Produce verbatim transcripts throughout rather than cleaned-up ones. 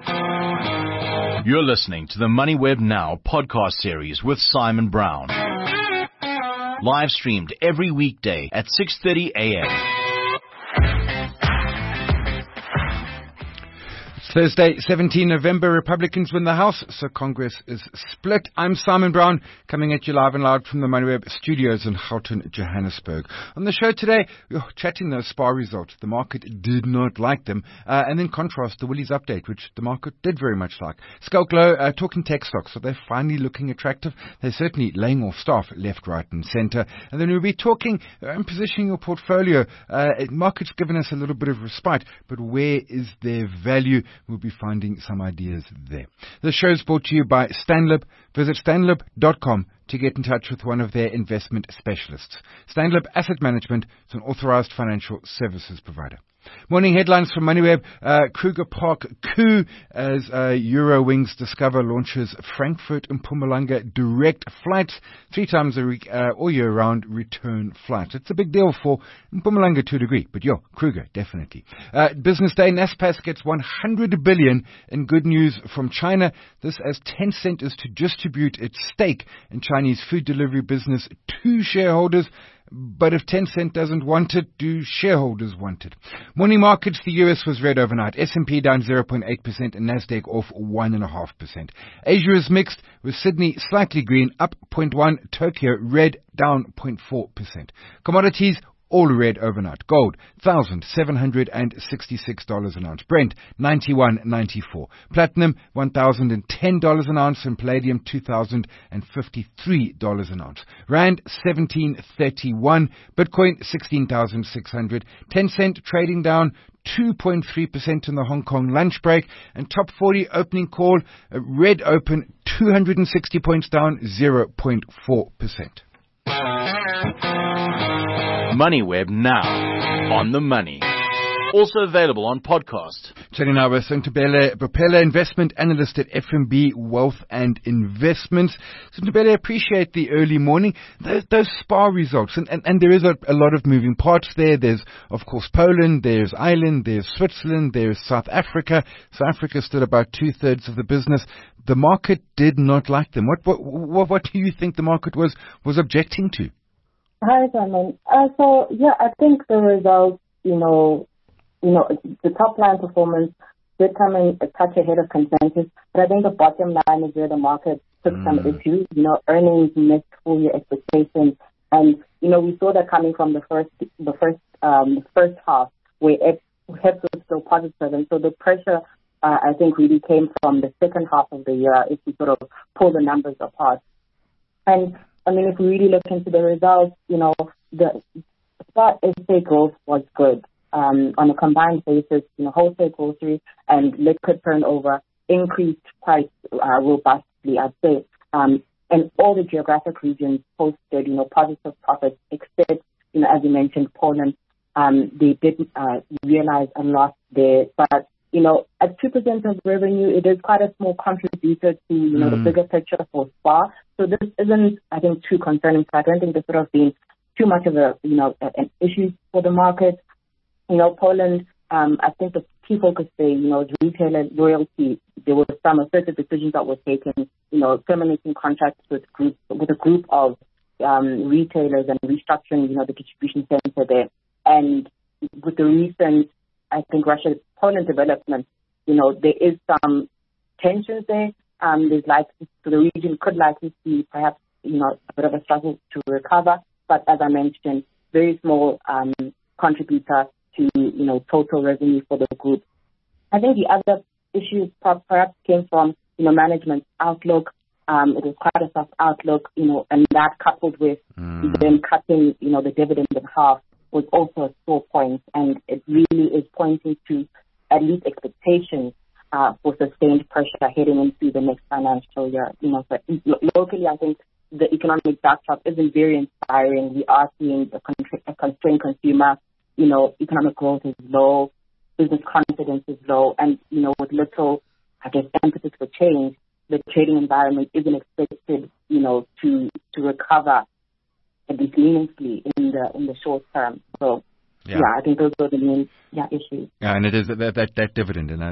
You're listening to the MoneyWeb Now podcast series with Simon Brown. Live streamed every weekday at six thirty a.m. Thursday, seventeenth of November, Republicans win the House, so Congress is split. I'm Simon Brown, coming at you live and loud from the MoneyWeb studios in Gauteng, Johannesburg. On the show today, we're chatting those S P A R results. The market did not like them. Uh, and in contrast, the Woolies update, which the market did very much like. Skulk Low, uh, talking tech stocks. So they're finally looking attractive. They're certainly laying off staff left, right and centre. And then we'll be talking uh, and positioning your portfolio. Uh, market's given us a little bit of respite, but where is their value? We'll be finding some ideas there. The show is brought to you by Stanlib. Visit stanlib dot com to get in touch with one of their investment specialists. Stanlib Asset Management is an authorized financial services provider. Morning headlines from MoneyWeb. Uh, Kruger Park coup as uh, Eurowings Discover launches Frankfurt and Mpumalanga direct flights, three times a week, uh, all year round return flights. It's a big deal for Mpumalanga to a degree, but yo, Kruger, definitely. Uh, Business Day, Naspers gets one hundred billion in good news from China. This as Tencent is to distribute its stake in Chinese food delivery business to shareholders. But if Tencent doesn't want it, do shareholders want it? Morning markets, the U S was red overnight. S and P down zero point eight percent and Nasdaq off one point five percent. Asia is mixed, with Sydney slightly green, up zero point one. Tokyo red, down zero point four percent. Commodities, all red overnight. Gold, one thousand seven hundred sixty-six dollars an ounce. Brent, ninety-one ninety-four. Platinum, one thousand ten dollars an ounce. And palladium, two thousand fifty-three dollars an ounce. Rand, seventeen thirty-one. Bitcoin, sixteen thousand six hundred. Tencent trading down two point three percent in the Hong Kong lunch break. And top forty opening call, a red open, two hundred sixty points down, zero point four percent. MoneyWeb Now, on the money. Also available on podcast. Chatting now with Ntobele Propeller, investment analyst at F N B Wealth and Investments. So Ntobele, appreciate the early morning. Those, those S P A R results, and, and, and there is a, a lot of moving parts there. There's, of course, Poland, there's Ireland, there's Switzerland, there's South Africa. South Africa is still about two-thirds of the business. The market did not like them. What, what, what, what do you think the market was, was objecting to? Hi, Simon. Uh, so, yeah, I think the results, you know, you know, the top line performance did come in a touch ahead of consensus, but I think the bottom line is where the market took mm. some issues. You know, earnings missed full year expectations, and you know, we saw that coming from the first, the first, um, the first half where it was still positive, and so the pressure, uh, I think, really came from the second half of the year if we sort of pull the numbers apart. And I mean, if we really look into the results, you know, the spot S A growth was good. Um, on a combined basis, you know, wholesale grocery and liquid turnover increased quite uh, robustly, I'd say. Um, and all the geographic regions posted, you know, positive profits, except, you know, as you mentioned, Poland. Um, they did uh, realize a loss there. But, you know, at two percent of revenue, it is quite a small contributor to, you know, mm. the bigger picture for S P A R. So this isn't, I think, too concerning. So I don't think this would have been too much of a, you know, an issue for the market. You know, Poland, um, I think the key focus there, you know, is retailer loyalty. There were some assertive decisions that were taken, you know, terminating contracts with group, with a group of um, retailers and restructuring, you know, the distribution center there. And with the recent, I think, Russia-Poland development, you know, there is some tensions there. Um, there's like, so the region could likely see perhaps, you know, a bit of a struggle to recover. But as I mentioned, very small um, contributor to, you know, total revenue for the group. I think the other issues perhaps came from, you know, management's outlook. Um, it was quite a soft outlook, you know, and that coupled with mm. them cutting, you know, the dividend in half was also a sore point. And it really is pointing to at least expectations uh, for sustained pressure heading into the next financial year. You know, so locally, I think the economic backdrop isn't very inspiring. We are seeing a, con- a constrained consumer. You know, economic growth is low, business confidence is low, and, you know, with little, I guess, emphasis for change, the trading environment isn't expected, you know, to to recover at least meaningfully in the in the short term. So yeah. yeah, I think those are the main yeah, issues. Yeah, and it is that that, that dividend, and uh,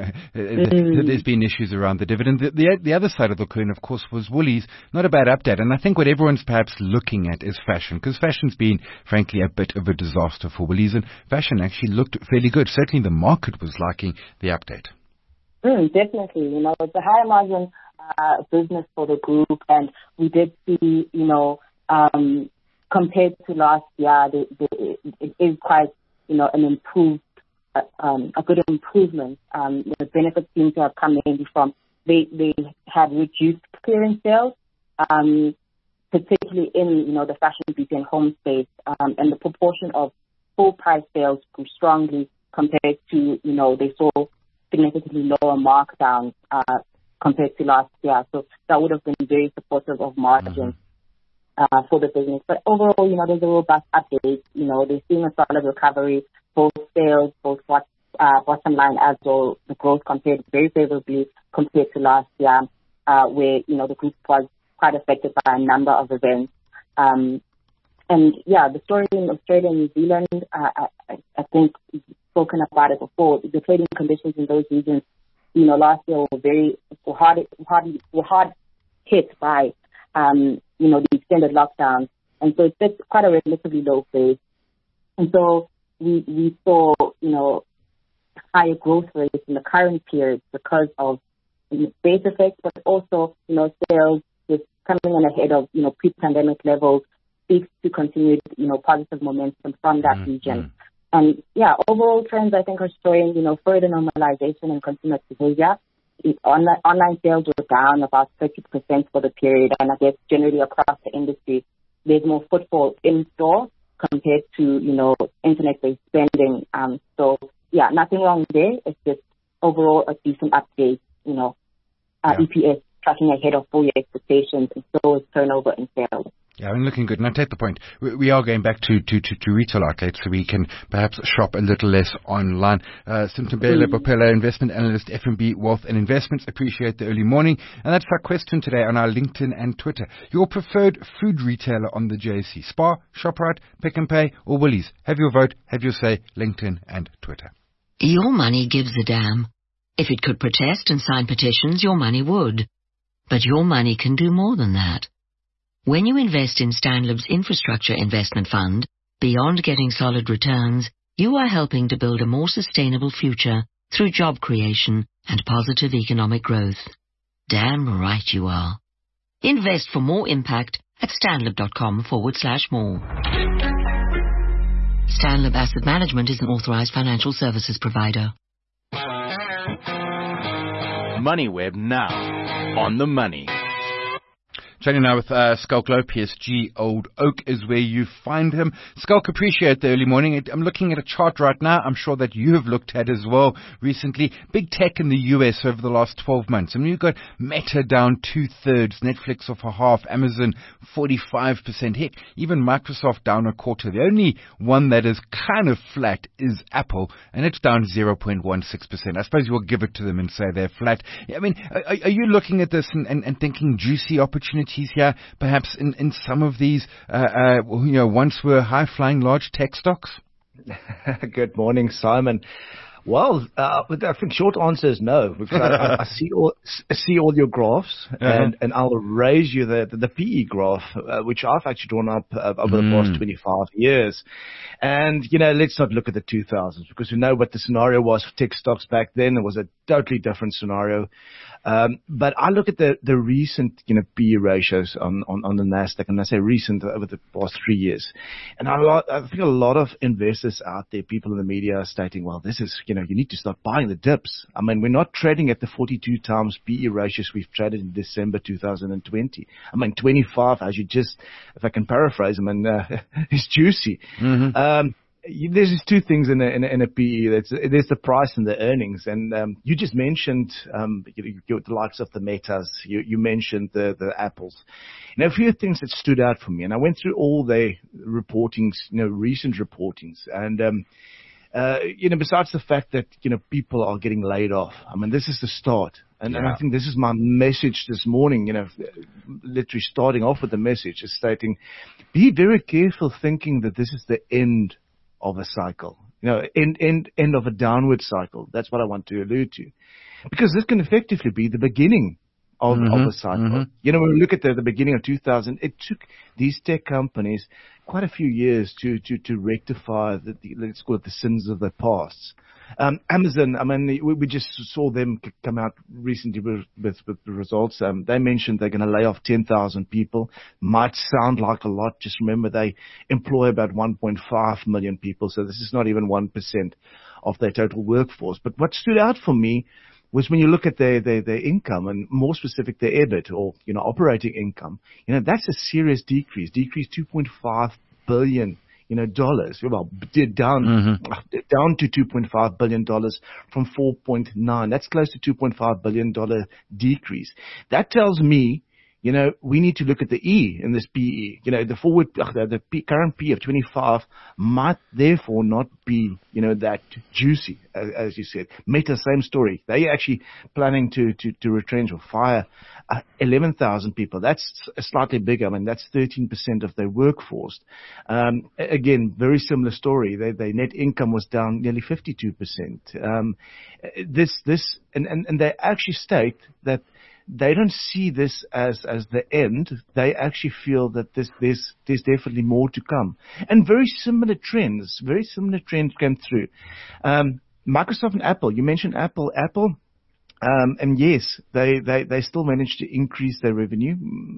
mm. there's been issues around the dividend. The, the the other side of the coin, of course, was Woolies. Not a bad update, and I think what everyone's perhaps looking at is fashion, because fashion's been, frankly, a bit of a disaster for Woolies, and fashion actually looked fairly good. Certainly, the market was liking the update. Mm, definitely, you know, it's a higher margin uh, business for the group, and we did see, you know, um, compared to last year, the, the, it is quite, you know, an improved, uh, um, a good improvement. Um, the benefits seem to have come mainly from they they had reduced clearance sales, um, particularly in, you know, the fashion, beauty, and home space, um, and the proportion of full price sales grew strongly compared to, you know, they saw significantly lower markdowns uh, compared to last year. So that would have been very supportive of margins mm-hmm. uh, for the business. But overall, you know, there's a robust update. You know, they're seeing a solid recovery, both sales, both what, uh, bottom line as well. The growth compared very favorably compared to last year, uh, where, you know, the group was quite affected by a number of events. Um, and yeah, the story in Australia and New Zealand, uh, I, I think spoken about it before. The trading conditions in those regions, you know, last year were very were hard, hard were hard hit by, um, you know, the extended lockdowns, and so it's quite a relatively low phase. And so we we saw, you know, higher growth rates in the current period because of you know, base effects, but also, you know, sales just coming in ahead of, you know, pre-pandemic levels speaks to continued, you know, positive momentum from that mm-hmm. region. And yeah, overall trends I think are showing, you know, further normalization in consumer behavior. It, online, online sales were down about thirty percent for the period, and I guess generally across the industry, there's more footfall in store compared to, you know, internet-based spending. Um, so yeah, nothing wrong there. It's just overall a decent update, you know, uh, yeah. E P S tracking ahead of full year expectations, and so is turnover and sales. Yeah, I mean, looking good. And I take the point. We, we are going back to, to, to, to retail outlets so we can perhaps shop a little less online. Uh, Simtembele Bopela, investment analyst, F N B Wealth and Investments. Appreciate the early morning. And that's our question today on our LinkedIn and Twitter. Your preferred food retailer on the J S E? Spar, ShopRite, Pick n Pay, or Woolies? Have your vote, have your say, LinkedIn and Twitter. Your money gives a damn. If it could protest and sign petitions, your money would. But your money can do more than that. When you invest in Stanlib's Infrastructure Investment Fund, beyond getting solid returns, you are helping to build a more sustainable future through job creation and positive economic growth. Damn right you are. Invest for more impact at stanlib.com forward slash more. Stanlib Asset Management is an authorized financial services provider. MoneyWeb now. On the money. Chatting now with uh, Schalk Louw, P S G Old Oak is where you find him. Schalk, appreciate the early morning. I'm looking at a chart right now I'm sure that you have looked at as well recently. Big tech in the U S over the last twelve months. I mean, you've got Meta down two-thirds, Netflix off a half, Amazon forty-five percent. Heck, even Microsoft down a quarter. The only one that is kind of flat is Apple, and it's down zero point one six percent. I suppose we'll give it to them and say they're flat. I mean, are, are you looking at this and, and, and thinking juicy opportunities here, perhaps in, in some of these, uh, uh, you know, once were high-flying large tech stocks? Good morning, Simon. Well, uh, I think short answer is no, because I, I see all I see all your graphs, uh-huh. and, and I'll raise you the the, the P E graph, uh, which I've actually drawn up uh, over mm. the past twenty-five years. And you know, let's not look at the two thousands, because we know what the scenario was for tech stocks back then. It was a totally different scenario. Um, but I look at the, the recent, you know, P E ratios on, on, on the Nasdaq, and I say recent over the past three years. And I, I think a lot of investors out there, people in the media are stating, well, this is, you know, you need to start buying the dips. I mean, we're not trading at the forty-two times P E ratios we've traded in December two thousand twenty. I mean, twenty-five, as you just, if I can paraphrase, I mean, uh, it's juicy. Mm-hmm. Um, There's two things in a, in a, in a P E. There's, there's the price and the earnings. And um, you just mentioned um, you, you, the likes of the Metas. You, you mentioned the, the Apples. You know, a few things that stood out for me. And I went through all the reportings, you know, recent reportings. And, um, uh, you know, besides the fact that, you know, people are getting laid off, I mean, this is the start. And, yeah. and I think this is my message this morning, you know, literally starting off with the message is stating, be very careful thinking that this is the end of a cycle. You know, end, end, end of a downward cycle. That's what I want to allude to. Because this can effectively be the beginning of, mm-hmm, of a cycle. Mm-hmm. You know, when we look at the, the beginning of two thousand, it took these tech companies quite a few years to, to, to rectify the, the, let's call it the sins of their past. Um, Amazon, I mean, we, we just saw them come out recently with, with, with the results. Um, they mentioned they're going to lay off ten thousand people. Might sound like a lot. Just remember they employ about one point five million people. So this is not even one percent of their total workforce. But what stood out for me was when you look at their, their, their income, and more specific, their E B I T, or, you know, operating income, you know, that's a serious decrease, decreased two point five billion, you know, dollars. Well, down, mm-hmm. down to two point five billion dollars from four point nine. That's close to two point five billion dollars decrease. That tells me, you know, we need to look at the E in this P E. You know, the forward, uh, the P, current P of twenty-five might therefore not be, you know, that juicy, as, as you said. Meta, same story. They're actually planning to, to, to retrench or fire uh, eleven thousand people. That's slightly bigger. I mean, that's thirteen percent of their workforce. Um, again, very similar story. Their, their net income was down nearly fifty-two percent. Um, this, this, and, and, and they actually state that they don't see this as, as the end. They actually feel that this, there's, there's definitely more to come. And very similar trends, very similar trends came through. Um, Microsoft and Apple, you mentioned Apple. Apple, um, and yes, they, they, they still managed to increase their revenue,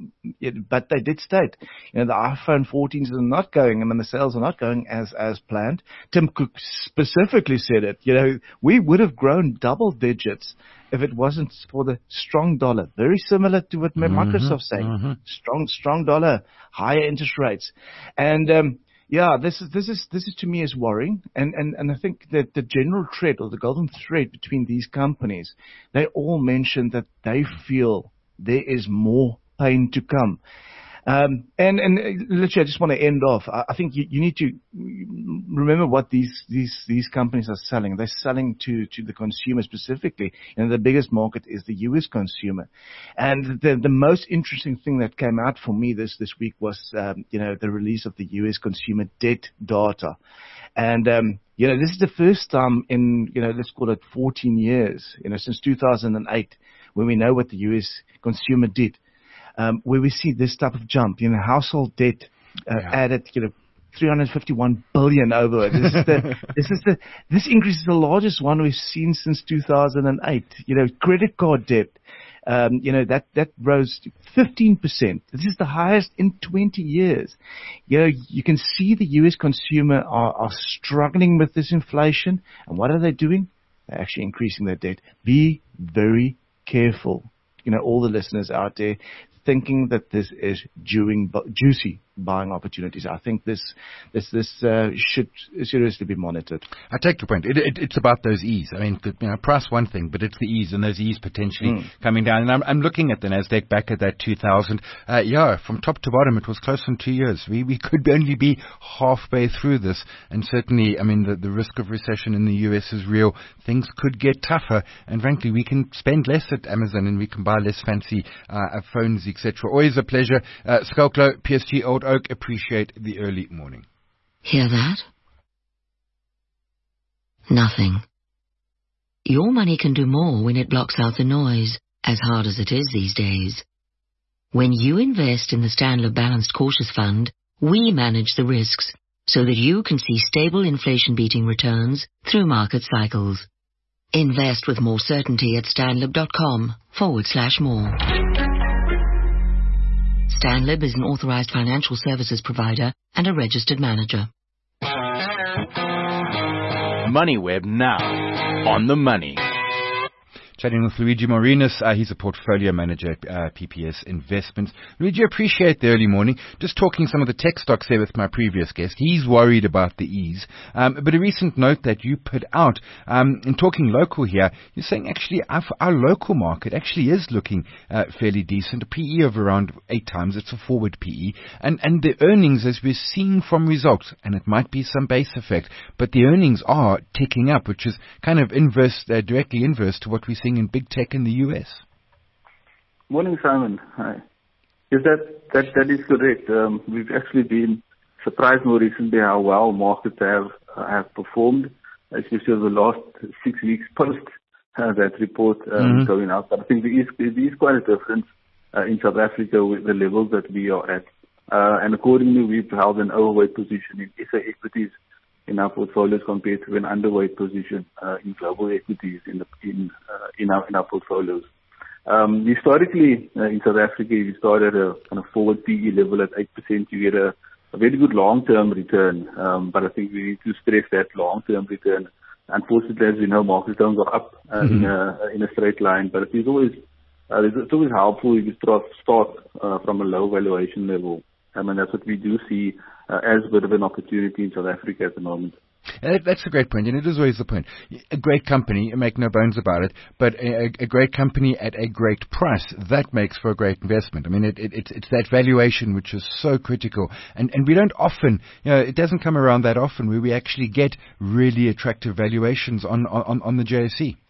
but they did state, you know, the iPhone fourteens are not going, I mean, the sales are not going as, as planned. Tim Cook specifically said it, you know, we would have grown double digits if it wasn't for the strong dollar. Very similar to what mm-hmm, Microsoft's saying. Mm-hmm. Strong, strong dollar, higher interest rates. And, um, yeah, this is, this is, this is to me is worrying. And, and, and I think that the general thread or the golden thread between these companies, they all mention that they feel there is more pain to come. Um, and, and literally, I just want to end off. I, I think you, you need to remember what these, these, these companies are selling. They're selling to, to the consumer specifically. And the biggest market is the U S consumer. And the, the most interesting thing that came out for me this, this week was, um, you know, the release of the U S consumer debt data. And, um, you know, this is the first time in, you know, let's call it fourteen years, you know, since two thousand eight, when we know what the U S consumer did. Um, where we see this type of jump, you know, household debt uh, yeah. added, you know, three hundred fifty-one billion over it. This is the, this is the, this increase is the largest one we've seen since two thousand eight. You know, credit card debt, um, you know, that, that rose to fifteen percent. This is the highest in twenty years. You know, you can see the U S consumer are, are struggling with this inflation. And what are they doing? They're actually increasing their debt. Be very careful. You know, all the listeners out there thinking that this is doing, juicy buying opportunities. I think this this this uh, should seriously be monitored. I take your point. It, it, it's about those E's. I mean, you know, price one thing, but it's the E's, and those E's potentially mm. coming down. And I'm, I'm looking at the Nasdaq back at that two thousand. Uh, yeah, from top to bottom, it was close on two years. We we could only be halfway through this, and certainly, I mean, the, the risk of recession in the U S is real. Things could get tougher, and frankly, we can spend less at Amazon, and we can buy less fancy uh, phones, et cetera. Always a pleasure. Uh, Skalklo, P S G Old Oak, appreciate the early morning. Hear that? Nothing. Your money can do more when it blocks out the noise, as hard as it is these days. When you invest in the Stanlib Balanced Cautious Fund, we manage the risks so that you can see stable inflation-beating returns through market cycles. Invest with more certainty at stanlib.com forward slash more. Stanlib is an authorized financial services provider and a registered manager. MoneyWeb now, on the money. Chatting with Luigi Marinas. Uh, he's a portfolio manager at uh, P P S Investments. Luigi, appreciate the early morning. Just talking some of the tech stocks there with my previous guest. He's worried about the ease. Um, but a recent note that you put out, um, in talking local here, you're saying actually our, our local market actually is looking uh, fairly decent. A P E of around eight times. It's a forward P E. And, and the earnings, as we're seeing from results, and it might be some base effect, but the earnings are ticking up, which is kind of inverse, uh, directly inverse to what we're seeing in big tech in the U S. Morning, Simon. Hi. Yes, that, that, that is correct. Um, we've actually been surprised more recently how well markets have uh, have performed, especially over the last six weeks post uh, that report um, mm-hmm. going out. But I think there is, there is quite a difference uh, in South Africa with the levels that we are at. Uh, and accordingly, we've held an overweight position in S A equities in our portfolios compared to an underweight position uh, in global equities in the, in uh, in our in our portfolios. Um, historically, uh, in South Africa, we started at a kind of forward P E level at eight percent. You get a, a very good long-term return, um, but I think we need to stress that long-term return. Unfortunately, as we know, markets don't go up uh, mm-hmm. in a in a straight line, but it is always uh, it's always helpful if you start start uh, from a low valuation level. I mean, that's what we do see uh, as a bit of an opportunity in South Africa at the moment. Uh, that's a great point, and it is always the point. A great company, make no bones about it, but a, a great company at a great price, that makes for a great investment. I mean, it, it, it's, it's that valuation which is so critical, and, and we don't often, you know, it doesn't come around that often where we actually get really attractive valuations on, on, on the J S E.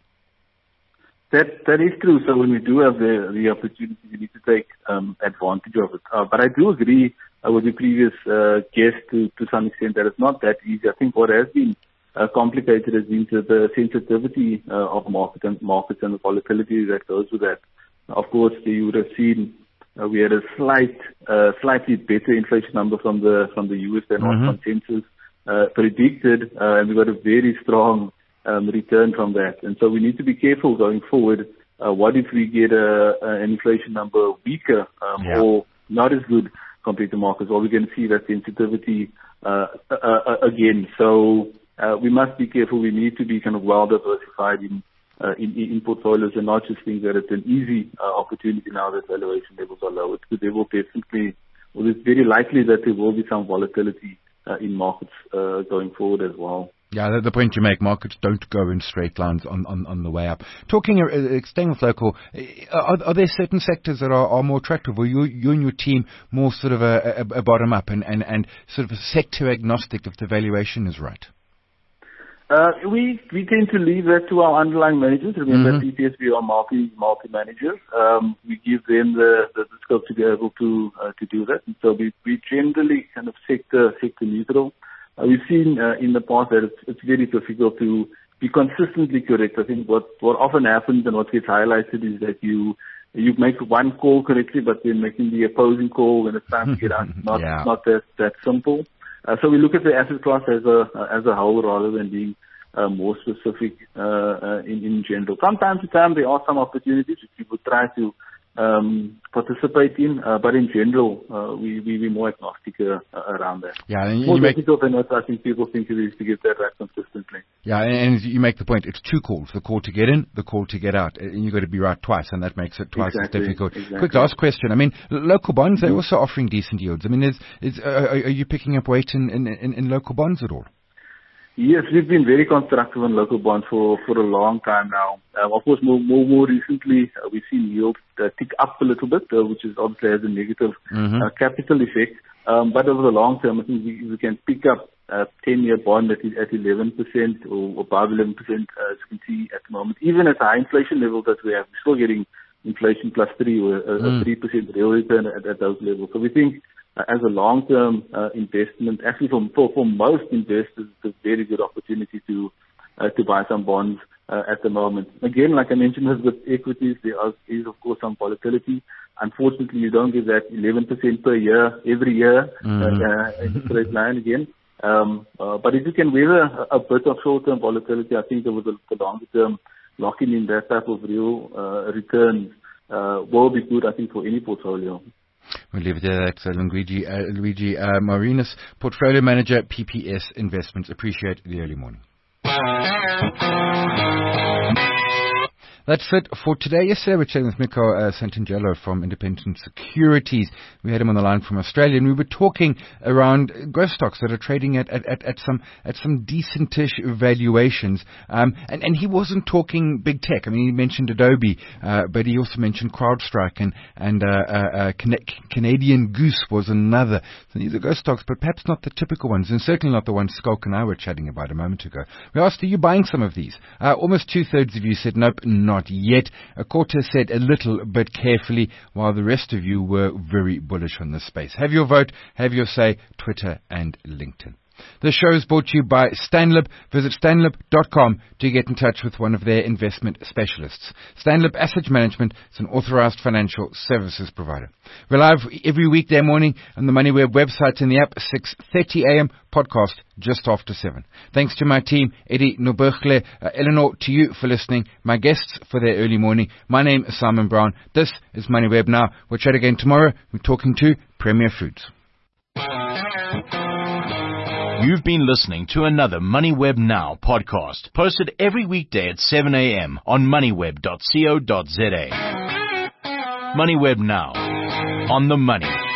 That that is true. So when we do have the the opportunity, we need to take um, advantage of it. Uh, but I do agree uh, with the previous uh, guest to to some extent that it's not that easy. I think what has been uh, complicated has been to the sensitivity uh, of market and markets and the volatility that goes with that. Of course, you would have seen uh, we had a slight, uh, slightly better inflation number from the from the U S than mm-hmm. what consensus uh, predicted, uh, and we got a very strong Um, return from that. And so we need to be careful going forward. Uh, what if we get a, a, an inflation number weaker um, yeah. or not as good compared to markets? Or we're going to see that sensitivity uh, uh, uh, again. So uh, we must be careful. We need to be kind of well diversified in, uh, in, in portfolios and not just think that it's an easy uh, opportunity now that valuation levels are low. Because there will definitely, well, it's very likely that there will be some volatility uh, in markets uh, going forward as well. Yeah, the, the point you make, markets don't go in straight lines on, on, on the way up. Talking, uh, staying with local, are, are there certain sectors that are, are more attractive, or you, you and your team more sort of a, a, a bottom up and, and, and sort of sector agnostic if the valuation is right? Uh, we we tend to leave that to our underlying managers. Remember, mm-hmm. P P S, we are multi multi managers. Um, we give them the, the, the scope to be able to uh, to do that, and so we we generally kind of sector sector neutral. Uh, we've seen uh, in the past that it's, it's very difficult to be consistently correct. I think what, what often happens and what gets highlighted is that you you make one call correctly, but then making the opposing call when it's time to get out. Not yeah. not that that simple. Uh, so we look at the asset class as a uh, as a whole rather than being uh, more specific uh, uh, in in general. From time to time, there are some opportunities which we would try to um, participate in, uh, but in general, uh, we, we, we're more agnostic uh, around that. Yeah, and more you difficult than what I think people think it is to get that right consistently. Yeah, and, and you make the point, it's two calls, the call to get in, the call to get out, and you've got to be right twice, and that makes it twice exactly, as difficult. Exactly. Quick last question, I mean, local bonds, they're also offering decent yields. I mean, is, is, uh, are, are you picking up weight in, in, in, in local bonds at all? Yes, we've been very constructive on local bonds for, for a long time now. Um, of course, more more, more recently, uh, we've seen yields uh, tick up a little bit, uh, which is obviously has a negative mm-hmm. uh, capital effect. Um, but over the long term, I think we, we can pick up a ten-year bond at, at eleven percent or above eleven percent, uh, as you can see at the moment. Even at high inflation levels that we have, we're still getting inflation plus three or a, mm. a three percent real return at, at those levels. So we think Uh, as a long-term uh, investment, actually for, for for most investors, it's a very good opportunity to uh, to buy some bonds uh, at the moment. Again, like I mentioned with equities, there is of course some volatility. Unfortunately, you don't get that eleven percent per year every year mm-hmm. uh, in a straight line again. Um, uh, but if you can weather a, a bit of short-term volatility, I think over the, the longer term, locking in that type of real uh, returns uh, will be good, I think, for any portfolio. We'll leave it there. That's uh, Luigi, uh, Luigi uh, Marinus, Portfolio Manager, P P S Investments. Appreciate the early morning. That's it for today. Yesterday we were chatting with Miko uh, Santangelo from Independent Securities. We had him on the line from Australia, and we were talking around growth stocks that are trading at, at, at, at some at some decentish valuations. Um, and, and he wasn't talking big tech. I mean, he mentioned Adobe, uh, but he also mentioned CrowdStrike, and and uh, uh, uh, Can- Canadian Goose was another. So these are growth stocks, but perhaps not the typical ones, and certainly not the ones Skulk and I were chatting about a moment ago. We asked, are you buying some of these? Uh, almost two-thirds of you said, nope, not Not yet. A quarter said a little bit carefully, while the rest of you were very bullish on this space. Have your vote, have your say, Twitter and LinkedIn. The show is brought to you by Stanlib. Visit stanlib dot com to get in touch with one of their investment specialists. Stanlib Asset Management is an authorized financial services provider. We're live every weekday morning on the MoneyWeb website and the app, six thirty a.m. podcast just after seven. Thanks to my team, Eddie Nobergle, uh, Eleanor, to you for listening, my guests for their early morning. My name is Simon Brown. This is MoneyWeb Now. We'll chat again tomorrow. We're talking to Premier Foods. You've been listening to another MoneyWeb Now podcast, posted every weekday at seven a.m. on moneyweb dot co dot za. MoneyWeb Now, on the money.